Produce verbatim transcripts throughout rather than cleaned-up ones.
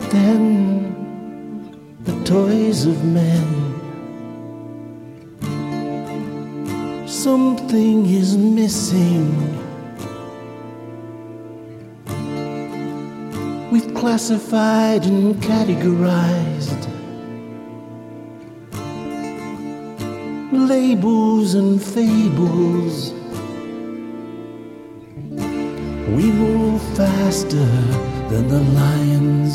then? The toys of men. Something is missing. We've classified and categorized labels and fables. We move faster than the lions,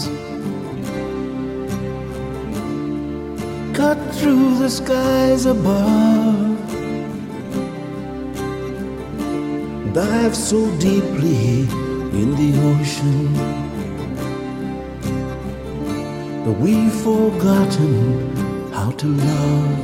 cut through the skies above, dive so deeply in the ocean that we've forgotten how to love.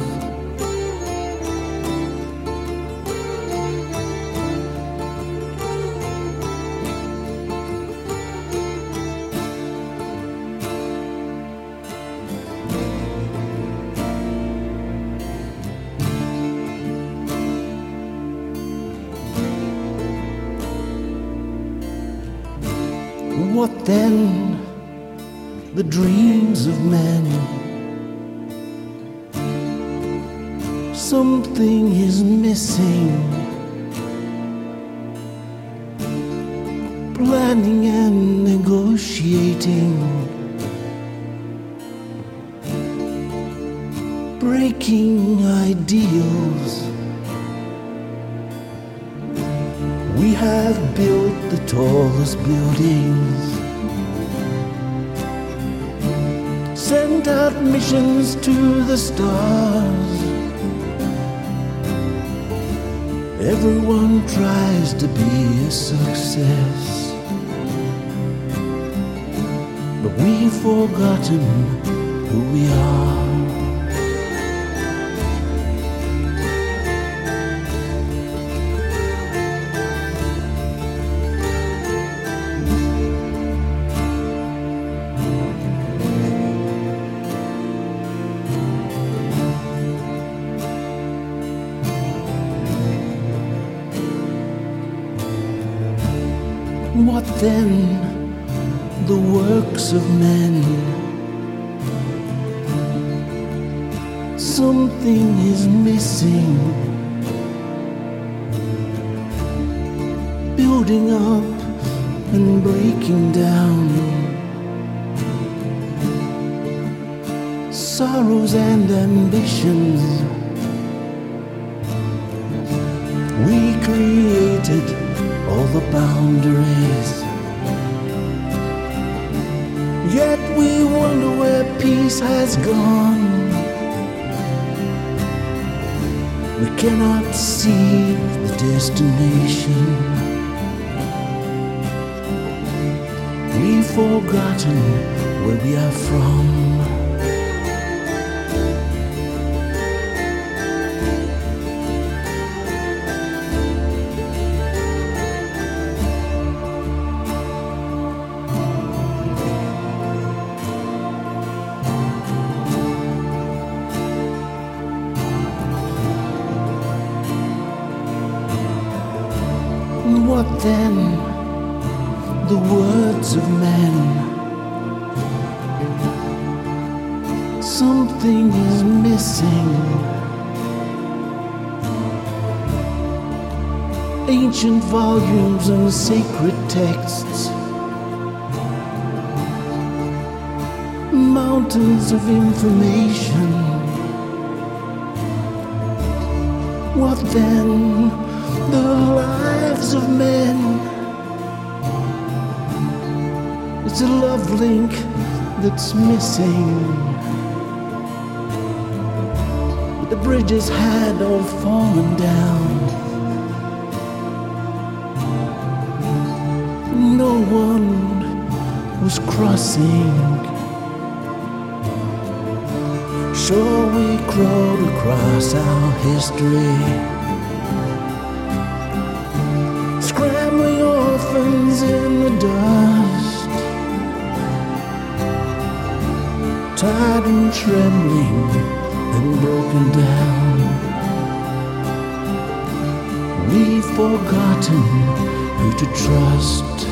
What then? The dreams of men. Something is missing. Planning and negotiating, breaking ideals. We have built the tallest buildings, sent out missions to the stars. Everyone tries to be a success, but we've forgotten who we are. What then? The works of men. Something is missing. Building up and breaking down, sorrows and ambitions. We created all the boundaries, yet we wonder where peace has gone. We cannot see the destination. We've forgotten where we are from. What then? The words of men. Something is missing. Ancient volumes and sacred texts, mountains of information. What then? The lives of men. It's a love link that's missing. But the bridges had all fallen down. No one was crossing. Sure, we crawled across our history, scrambling orphans in the dust, tired and trembling and broken down. We've forgotten who to trust.